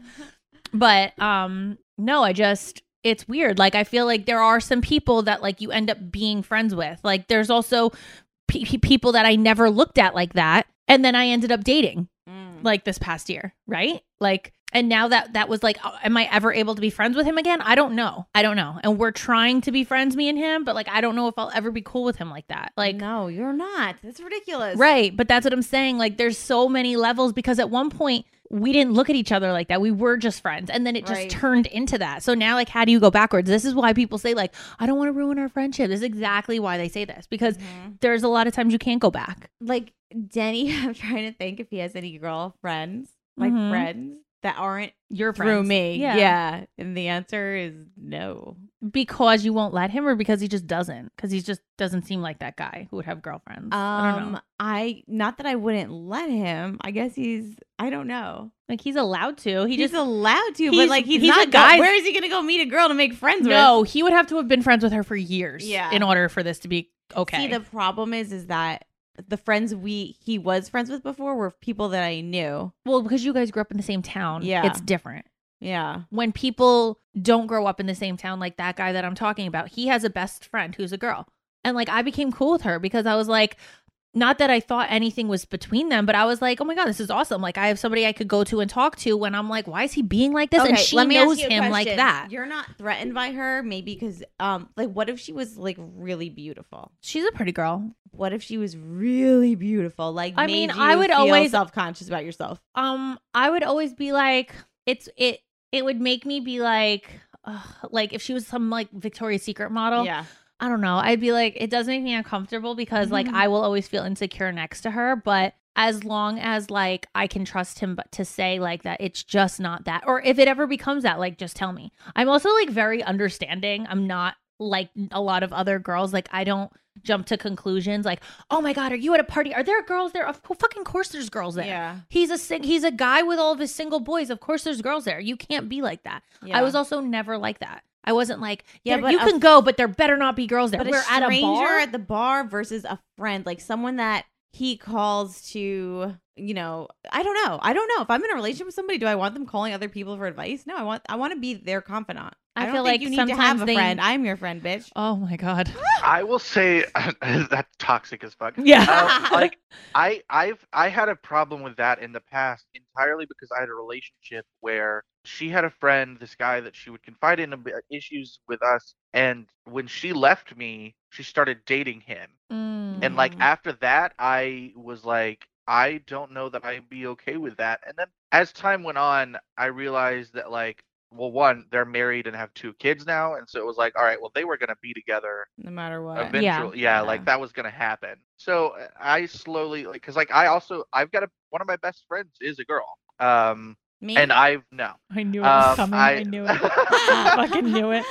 S2: but um, no, I just, it's weird. Like, I feel like there are some people that like you end up being friends with. Like, there's also pe- pe- people that I never looked at like that. And then I ended up dating
S3: Mm.
S2: like this past year, right? Like, and now that that was like, uh, am I ever able to be friends with him again? I don't know. I don't know. And we're trying to be friends, me and him, but like, I don't know if I'll ever be cool with him like that. Like,
S3: no, you're not. That's ridiculous.
S2: right. But that's what I'm saying. Like, there's so many levels because at one point we didn't look at each other like that. We were just friends. And then it just
S3: Right.
S2: turned into that. So now, like, how do you go backwards? This is why people say, like, I don't want to ruin our friendship. This is exactly why they say this because
S3: Mhm.
S2: there's a lot of times you can't go back.
S3: Like Denny, I'm trying to think if he has any girlfriends, like
S2: Mhm.
S3: friends that aren't
S2: Your
S3: through
S2: friends.
S3: me.
S2: Yeah.
S3: Yeah. And the answer is no.
S2: Because you won't let him or because he just doesn't? Because he just doesn't seem like that guy who would have girlfriends. I don't know.
S3: Um, I not that I wouldn't let him. I guess he's. I don't know.
S2: Like, he's allowed to. He
S3: He's
S2: just.
S3: allowed to, but
S2: he's-
S3: like he's,
S2: he's a
S3: not.
S2: guy-
S3: Go, where is he gonna go meet a girl to make friends with?
S2: No, he would have to have been friends with her for years
S3: Yeah.
S2: in order for this to be okay.
S3: See, the problem is, is that the friends we he was friends with before were people that I knew.
S2: well, because you guys grew up in the same town,
S3: Yeah.
S2: it's different.
S3: Yeah.
S2: When people don't grow up in the same town, like that guy that I'm talking about, he has a best friend who's a girl. And like, I became cool with her because I was like, not that I thought anything was between them, but I was like, oh my God, this is awesome. Like, I have somebody I could go to and talk to when I'm like, why is he being like this? and she
S3: let me ask
S2: knows
S3: you a
S2: him like
S3: question.
S2: that.
S3: You're not threatened by her, maybe because um, like, what if she was like really beautiful?
S2: She's a pretty girl.
S3: What if she was really beautiful? Like,
S2: I
S3: made
S2: mean,
S3: you
S2: I would
S3: feel
S2: always-
S3: self-conscious about yourself.
S2: Um, I would always be like, it's it. It would make me be like, ugh, like if she was some like Victoria's Secret model.
S3: Yeah.
S2: I don't know. I'd be like, it does make me uncomfortable because like I will always feel insecure next to her. But as long as like I can trust him, but to say like that it's just not that, or if it ever becomes that, like just tell me. I'm also like very understanding. I'm not like a lot of other girls. Like I don't jump to conclusions like, oh my God, are you at a party? Are there girls there? Of co- fucking course there's girls there.
S3: Yeah.
S2: He's a sing- he's a guy with all of his single boys. Of course there's girls there. You can't be like that.
S3: Yeah.
S2: I was also never like that. I wasn't like,
S3: Yeah,
S2: yeah,
S3: but
S2: you
S3: a
S2: can go, but there better not be girls there.
S3: But
S2: We're
S3: a
S2: at a
S3: stranger
S2: bar.
S3: at the bar versus a friend, like someone that he calls to, you know, I don't know. I don't know. If I'm in a relationship with somebody, do I want them calling other people for advice? No, I want I want to be their confidant.
S2: I
S3: don't
S2: feel
S3: think
S2: like
S3: you need to have
S2: sometimes
S3: a
S2: they-
S3: friend. I'm your friend, bitch.
S2: Oh my God.
S4: I will say that's toxic as fuck.
S2: Yeah.
S4: Um, like I I've I had a problem with that in the past entirely because I had a relationship where she had a friend, this guy that she would confide in about issues with us, and when she left me, she started dating him. And like
S3: Mm.
S4: after that, I was like, I don't know that I'd be okay with that. And then as time went on, I realized that like, well, one, they're married and have two kids now, and so it was like, all right, well, they were gonna be together
S3: No matter what.
S4: eventually. Yeah,
S3: Yeah.
S4: like that was gonna happen. So uh, I slowly like, cause like I also I've got a one of my best friends is a girl. Um,
S3: Me?
S4: and I've no.
S2: I knew it
S4: Um,
S2: was coming. I,
S4: I-
S2: knew it. I fucking knew it.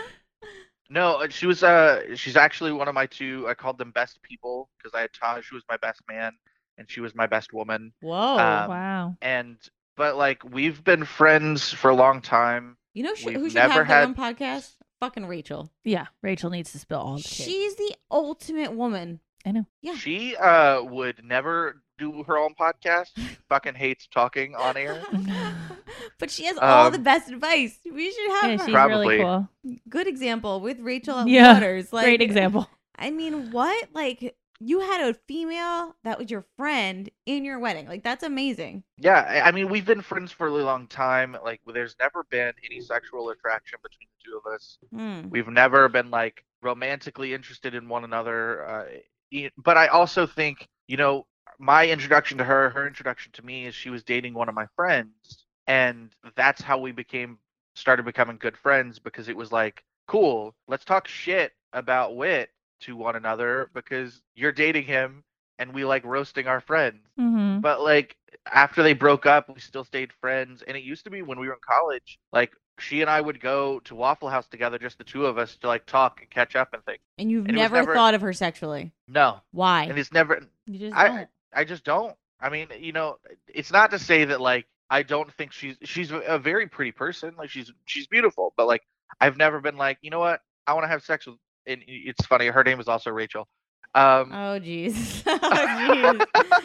S4: No, uh, she was uh she's actually one of my two. I called them best people because I had Taj, who was my best man, and she was my best woman.
S3: Whoa.
S4: Um,
S2: Wow.
S4: And but like we've been friends for a long time.
S3: you know sh-
S4: we've
S3: who should
S4: never
S3: have their
S4: had-
S3: own podcast? Fucking Rachel.
S2: Yeah. Rachel needs to spill all the tea.
S3: She's the ultimate woman.
S2: I know.
S3: Yeah.
S4: She uh would never do her own podcast. She fucking hates talking on air.
S3: But she has all
S4: Um,
S3: the best advice. We should have
S2: Yeah,
S3: her.
S2: she's
S4: Probably.
S2: really cool.
S3: Good example with Rachel
S2: Yeah,
S3: Waters. Like,
S2: great example.
S3: I mean, what? Like, you had a female that was your friend in your wedding. Like, that's amazing.
S4: Yeah, I I mean, we've been friends for a really long time. Like, there's never been any sexual attraction between the two of us.
S3: Hmm.
S4: We've never been like romantically interested in one another. Uh, e- but I also think, you know, my introduction to her, her introduction to me is she was dating one of my friends, and that's how we became started becoming good friends because it was like, cool, let's talk shit about Wit to one another because you're dating him and we like roasting our friends.
S2: Mm-hmm.
S4: But like after they broke up, we still stayed friends. And it used to be when we were in college, like she and I would go to Waffle House together, just the two of us, to like talk and catch up and things.
S3: And you've
S4: And it was
S3: never,
S4: never-
S3: thought of her sexually.
S4: No,
S3: Why?
S4: and it's never.
S2: You just
S4: I
S2: don't.
S4: I just don't. I mean, you know, it's not to say that like I don't think she's she's a very pretty person. Like she's she's beautiful, but like I've never been like, you know what, I want to have sex with. And it's funny, her name is also Rachel. Um,
S3: Oh, jeez. oh, jeez.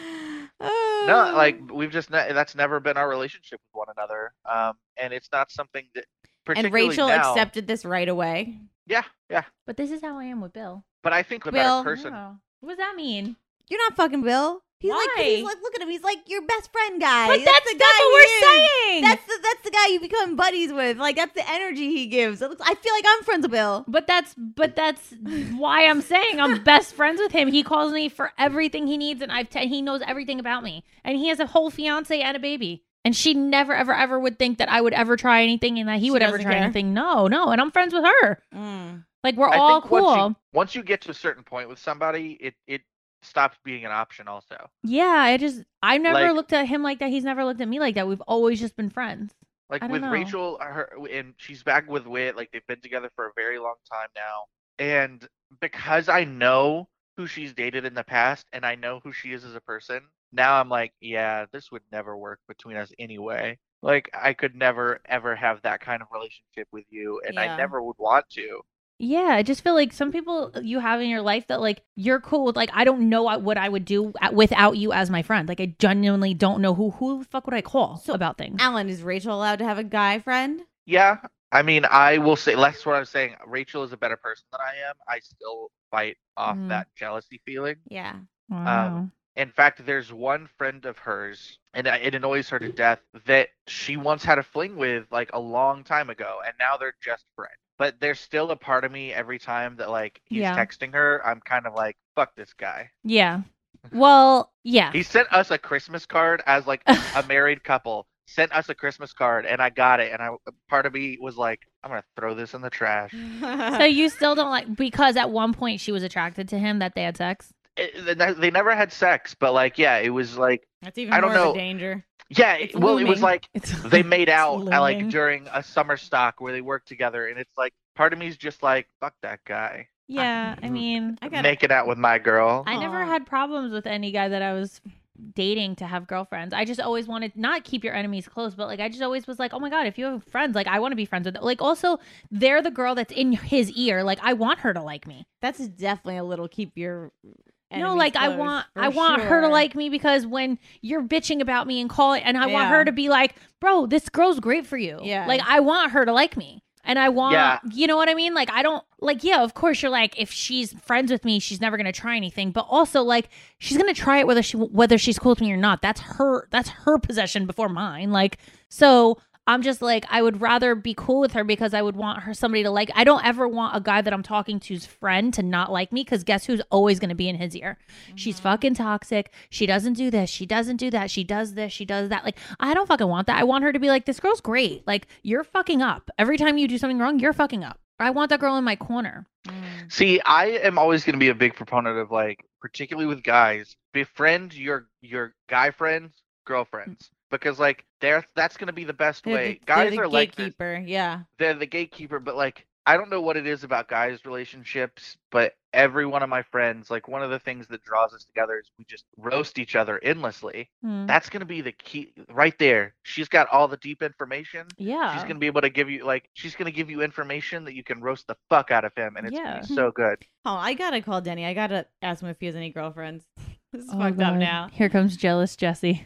S4: no, like we've just ne- that's never been our relationship with one another. Um, and it's not something that
S3: And
S4: particularly
S3: Rachel
S4: now,
S3: accepted this right away.
S4: Yeah, yeah.
S2: But this is how I am with Bill.
S4: But I think the
S3: Bill.
S4: better person.
S2: Oh. What does that mean?
S3: You're not fucking Bill. He's like, 'cause he's
S2: Why?
S3: like, look at him. He's like your best friend guy.
S2: But that's,
S3: the
S2: that's
S3: guy
S2: what
S3: he
S2: we're
S3: is.
S2: saying.
S3: That's the that's the guy you become buddies with. Like that's the energy he gives. It looks, I feel like I'm friends with Bill.
S2: But that's but that's why I'm saying I'm best friends with him. He calls me for everything he needs, and I've t- he knows everything about me. And he has a whole fiance and a baby. And she never, ever, ever would think that I would ever try anything, and that he
S3: She
S2: would ever
S3: doesn't
S2: try
S3: care?
S2: anything. No, no. And I'm friends with her.
S3: Mm.
S2: Like we're
S4: I
S2: all
S4: think
S2: cool.
S4: Once you, once you get to a certain point with somebody, it it stops being an option. Also,
S2: Yeah, I just I never
S4: Like-
S2: looked at him like that. He's never looked at me like that. We've always just been friends.
S4: like
S2: I don't
S4: with
S2: know.
S4: Rachel, her and she's back with Wit. Like they've been together for a very long time now, and because I know who she's dated in the past, and I know who she is as a person, now I'm like, yeah, this would never work between us anyway. Like I could never ever have that kind of relationship with you, and
S3: Yeah.
S4: I never would want to.
S2: Yeah, I just feel like some people you have in your life that like you're cool with. Like I don't know what what I would do at- without you as my friend. Like I genuinely don't know who who the fuck would I call
S3: So,
S2: about things.
S3: Alan, is Rachel allowed to have a guy friend?
S4: Yeah, I mean, I will say that's what I was saying. Rachel is a better person than I am. I still fight off
S2: Mhm.
S4: that jealousy feeling.
S3: Yeah.
S2: Wow.
S4: In fact, there's one friend of hers, and it annoys her to death, that she once had a fling with like a long time ago, and now they're just friends. But there's still a part of me every time that like he's
S2: Yeah.
S4: texting her, I'm kind of like, fuck this guy.
S2: Yeah. Well, yeah.
S4: He sent us a Christmas card as like a married couple. Sent us a Christmas card, and I got it, and I part of me was like, I'm gonna throw this in the trash.
S2: So you still don't like because at one point she was attracted to him that they had sex.
S4: It, they- they never had sex, but like, yeah, it was like,
S3: That's even
S4: I don't
S3: more of
S4: know.
S3: a danger.
S4: yeah, it,
S2: It's
S4: well, it was
S2: looming.
S4: like
S2: It's
S4: they made
S2: it's
S4: out at, like
S2: looming.
S4: during a summer stock where they worked together, and it's like part of me is just like, fuck that guy,
S2: Yeah, I mean,
S3: I got
S4: making out with my girl.
S2: I never
S3: Aw.
S2: had problems with any guy that I was dating to have girlfriends. I just always wanted not keep your enemies close, but like I just always was like, oh my god, if you have friends, like I want to be friends with them. Like also, they're the girl that's in his ear. Like I want her to like me.
S3: That's definitely a little keep your.
S2: No,
S3: enemies
S2: like I
S3: close,
S2: want
S3: for
S2: I want her to
S3: sure.
S2: like me because when you're bitching about me and calling, and I want
S3: Yeah.
S2: her to be like, bro, this girl's great for you.
S3: Yeah.
S2: Like I want her to like me. And I want,
S4: Yeah.
S2: you know what I mean? Like, I don't, like, yeah, of course, you're like, if she's friends with me, she's never going to try anything. But also, like, she's going to try it whether she, whether she's cool with me or not. That's her, that's her possession before mine. Like, so I'm just like, I would rather be cool with her because I would want her, somebody to like. I don't ever want a guy that I'm talking to's friend to not like me because guess who's always going to be in his ear? She's fucking toxic. She doesn't do this. She doesn't do that. She does this. She does that. Like, I don't fucking want that. I want her to be like, this girl's great. Like, you're fucking up. Every time you do something wrong, you're fucking up. I want that girl in my corner.
S4: See, I am always going to be a big proponent of like, particularly with guys, befriend your your guy friends, girlfriends, because like they're that's going to be the best
S3: They're
S4: way.
S3: the,
S4: Guys
S3: they're the
S4: are like this.
S3: gatekeeper. Yeah.
S4: They're the gatekeeper, but like I don't know what it is about guys' relationships, but every one of my friends, like one of the things that draws us together is we just roast each other endlessly.
S2: Hmm.
S4: That's gonna be the key right there. She's got all the deep information.
S2: Yeah.
S4: She's gonna be able to give you like she's gonna give you information that you can roast the fuck out of him, and it's
S2: Yeah.
S4: gonna be so good.
S3: Oh, I gotta call Denny. I gotta ask him if he has any girlfriends. This is
S2: Oh,
S3: fucked up
S2: God.
S3: now.
S2: Here comes jealous Jesse.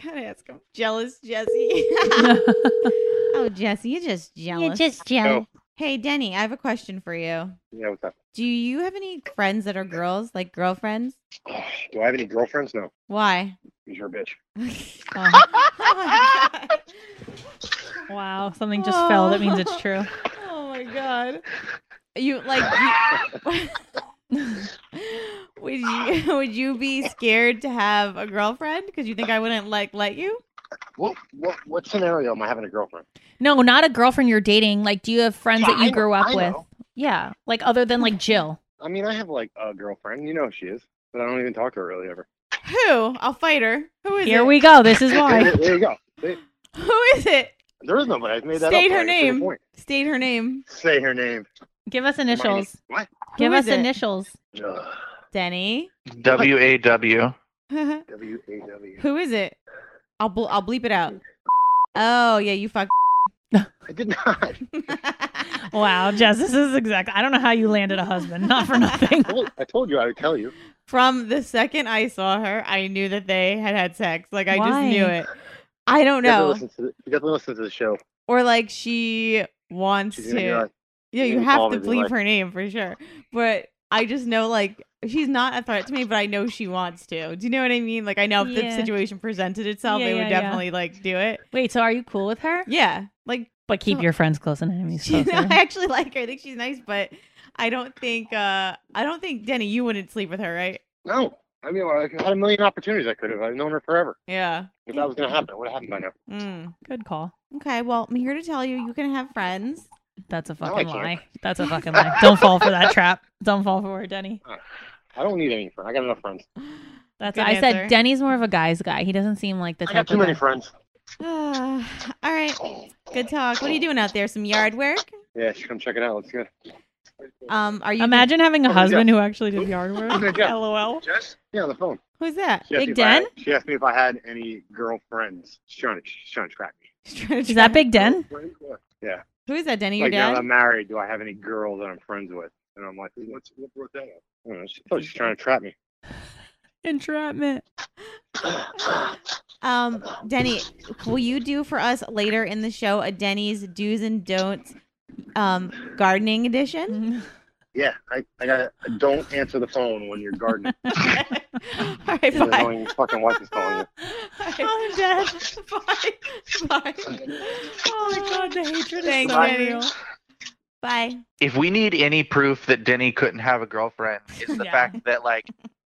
S3: gotta ask him. Jealous Jesse. Oh, Jesse, you're just jealous.
S2: You're just jealous.
S3: Hey, Denny, I have a question for you.
S10: Yeah, what's up?
S3: Do you have any friends that are girls, like girlfriends?
S10: Do I have any girlfriends? No.
S3: Why?
S10: Because you're a bitch.
S2: Oh.
S3: Oh my God.
S2: Wow, something just fell. That means it's true.
S3: Oh my God. You like you, would you would you be scared to have a girlfriend because you think I wouldn't like let you?
S10: What what what scenario am I having a girlfriend?
S2: No, not a girlfriend you're dating. Like, do you have friends
S10: Yeah,
S2: that you
S10: I
S2: grew
S10: know-
S2: up
S10: I
S2: with?
S10: know.
S2: Yeah, like other than like Jill.
S10: I mean, I have like a girlfriend. You know who she is, but I don't even talk to her really ever.
S3: Who? I'll fight her. Who is
S2: Here
S3: it?
S2: we go. This is why.
S10: There, there you go. See?
S3: Who is it?
S10: There is nobody. I made that
S3: State
S10: up.
S3: her
S10: Like, it's a good
S3: name.
S10: point.
S3: State her name.
S10: Say her name.
S2: Give us
S10: Am I gonna-
S2: initials.
S10: What?
S2: Give
S3: Who
S2: us
S3: is it?
S2: initials.
S10: Ugh.
S3: Denny.
S4: W A W.
S3: Who
S10: W A W.
S3: is it? I'll ble- I'll bleep it out. Oh yeah, you fuck.
S10: I did not.
S2: Wow, Jess, this is exactly. I don't know how you landed a husband. Not for nothing.
S10: I told- I told you I would tell you.
S3: From the second I saw her, I knew that they had had sex. Like I
S2: Why?
S3: just knew it. I don't
S10: You definitely
S3: know.
S10: listen to the, you definitely listen to the show.
S3: Or like she wants
S10: She's gonna be
S3: to.
S10: like,
S3: Yeah, you
S10: gonna
S3: have
S10: call
S3: to
S10: me and be
S3: bleep
S10: like-
S3: her name for sure. But I just know like she's not a threat to me, but I know she wants to. Do you know what I mean? Like I know if the
S2: Yeah.
S3: situation presented itself,
S2: Yeah,
S3: they
S2: yeah,
S3: would
S2: yeah.
S3: definitely like do it.
S2: Wait, so are you cool with her?
S3: Yeah, like
S2: But keep
S3: So-
S2: your friends close and enemies
S3: she,
S2: closer.
S3: I actually like her. I think she's nice, but I don't think uh I don't think Denny, you wouldn't sleep with her, right?
S10: no. I mean, I had a million opportunities. I could have. I've known her forever.
S3: Yeah.
S10: If that was gonna happen, it would have happened by now.
S3: Mm.
S2: Good call.
S3: Okay, well, I'm here to tell you, you can have friends.
S2: That's a
S10: No, I
S2: fucking
S10: can't.
S2: lie. That's a fucking lie. Don't fall for that trap. Don't fall for it, Denny.
S10: I don't need any friends. I got enough friends.
S2: That's
S3: Good
S2: I
S3: answer.
S2: said Denny's more of a guy's guy. He doesn't seem like the
S10: I
S2: type
S10: got too
S2: of
S10: many
S2: guy.
S10: friends.
S3: all right, good talk. What are you doing out there? Some yard work?
S10: Yeah, you should come check it out. Let's go.
S3: Um, are you?
S2: Imagine having a
S10: Oh,
S2: husband
S10: yeah.
S2: who actually did yard work.
S10: Okay, yeah.
S2: LOL.
S10: Jess? Yeah, on the phone.
S3: Who's that?
S10: She asked
S2: Big
S10: me if I had-
S2: Den?
S10: She asked me if I had any girlfriends. She's trying to, she's trying to trap me.
S3: She's trying to
S2: Is
S3: track-
S2: that Big Den?
S10: Girlfriends? What? Yeah.
S3: Who is that? Denny, your
S10: Like, now that
S3: dad?
S10: I'm married, do I have any girls that I'm friends with? And I'm like, what's, what brought that up? I don't know. She thought she's trying to trap me.
S2: Entrapment.
S3: Um, Denny, will you do for us later in the show a Denny's do's and don'ts, um, gardening edition?
S10: Yeah, I, I got don't answer the phone when you're gardening.
S3: All right,
S10: Because
S3: bye.
S10: knowing fucking wife is calling you.
S3: I'm dead. Bye. Bye.
S2: Oh my god, the hatred
S3: Thanks,
S2: is so
S3: Denny.
S2: real.
S3: Bye.
S4: If we need any proof that Denny couldn't have a girlfriend, it's the
S2: Yeah.
S4: fact that like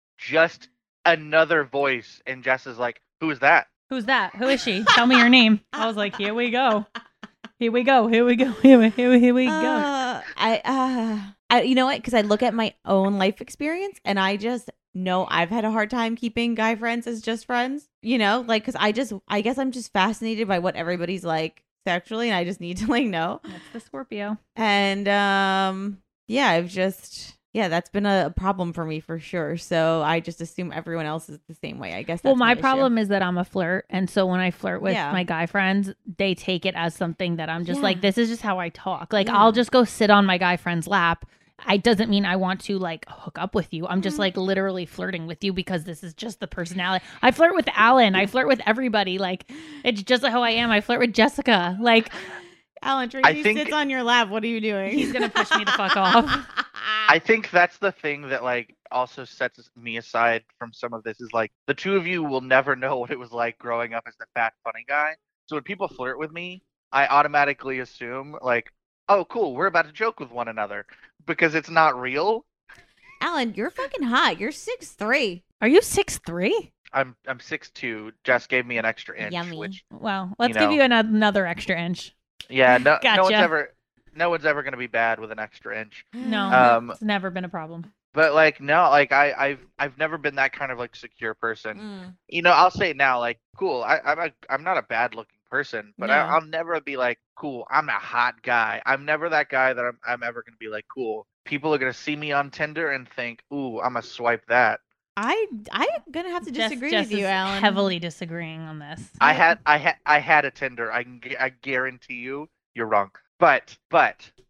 S4: just another voice and Jess is like, "Who is that?"
S2: Who's that? Who is she? Tell me your name. I was like, here we go. Here we go. Here we go. Here we, here we, here we go.
S3: Uh, I, uh, I, you know what? Because I look at my own life experience, and I just know I've had a hard time keeping guy friends as just friends. You know, like because I just, I guess I'm just fascinated by what everybody's like sexually, and I just need to like know.
S2: That's the Scorpio.
S3: And um, yeah, I've just. Yeah, that's been a problem for me for sure. So I just assume everyone else is the same way. I guess. That's
S2: Well, my
S3: issue.
S2: problem is that I'm a flirt. And so when I flirt with
S3: Yeah.
S2: my guy friends, they take it as something that I'm just
S3: Yeah.
S2: like, this is just how I talk. Like,
S3: Yeah.
S2: I'll just go sit on my guy friend's lap. I doesn't mean I want to like hook up with you. I'm just
S3: Mhm.
S2: like literally flirting with you because this is just the personality. I flirt with Alan. I flirt with everybody. Like, it's just how I am. I flirt with Jessica. Like,
S3: Alan Tracy
S4: I think-
S3: sits on your lap. What are you doing?
S2: he's going to push me the fuck off.
S4: I think that's the thing that like also sets me aside from some of this is like the two of you will never know what it was like growing up as the fat funny guy. So when people flirt with me, I automatically assume like, oh cool, we're about to joke with one another because it's not real.
S3: Alan, you're fucking hot. You're six three.
S2: Are you six three?
S4: I'm I'm six two. Jess gave me an extra inch,
S3: Yummy.
S4: which
S2: Wow. Let's
S4: You
S2: give
S4: know.
S2: you an- another extra inch.
S4: yeah, no, no one's
S2: Gotcha.
S4: ever no one's ever gonna be bad with an extra inch.
S2: No,
S4: Um,
S2: it's never been a problem.
S4: But like no, like I, I've I've never been that kind of like secure person.
S3: Mm.
S4: You know, I'll say it now, like, cool, I, I'm a, I'm not a bad looking person, but I,
S3: No.
S4: I'll never be like, cool, I'm a hot guy. I'm never that guy that I'm I'm ever gonna be like, cool. People are gonna see me on Tinder and think, ooh, I'm gonna swipe that.
S3: I I'm gonna have to
S2: Jess-
S3: disagree
S2: Jess
S3: with you,
S2: is
S3: Alan.
S2: heavily disagreeing on this.
S4: I had I had I had a Tinder. I can gu- I guarantee you, you're wrong. But but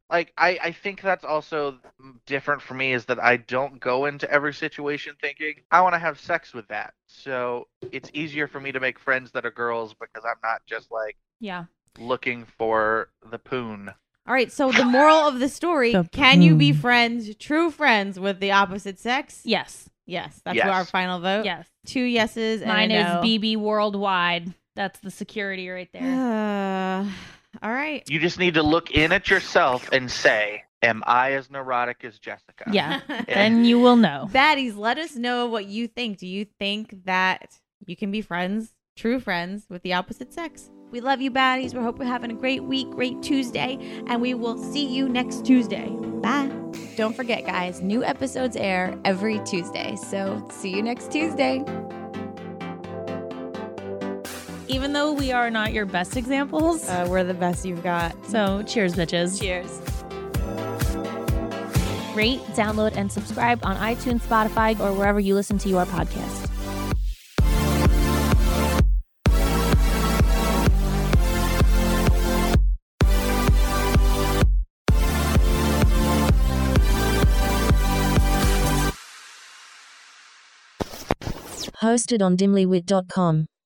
S4: like I, I think that's also different for me is that I don't go into every situation thinking I want to have sex with that. So it's easier for me to make friends that are girls because I'm not just like
S2: Yeah.
S4: looking for the poon.
S3: All right, so the moral of the story,
S2: The
S3: can you be
S2: poon.
S3: friends, true friends with the opposite sex?
S2: Yes.
S3: Yes, that's
S4: Yes.
S3: our final vote.
S2: Yes.
S3: Two yeses and
S2: Mine
S3: a
S2: is
S3: no.
S2: B B worldwide. That's the security right there.
S3: Uh, all right.
S4: You just need to look in at yourself and say, am I as neurotic as Jessica?
S2: Yeah. Then you will know.
S3: Baddies, let us know what you think. Do you think that you can be friends, true friends, with the opposite sex? We love you, baddies. We hope you're having a great week, great Tuesday, and we will see you next Tuesday. Bye.
S11: Don't forget, guys, new episodes air every Tuesday. So see you next Tuesday.
S2: Even though we are not your best examples.
S3: Uh, we're the best you've got.
S2: So cheers, bitches.
S11: Cheers.
S12: Rate, download, and subscribe on iTunes, Spotify, or wherever you listen to your podcast.
S1: Hosted on dimly wit dot com.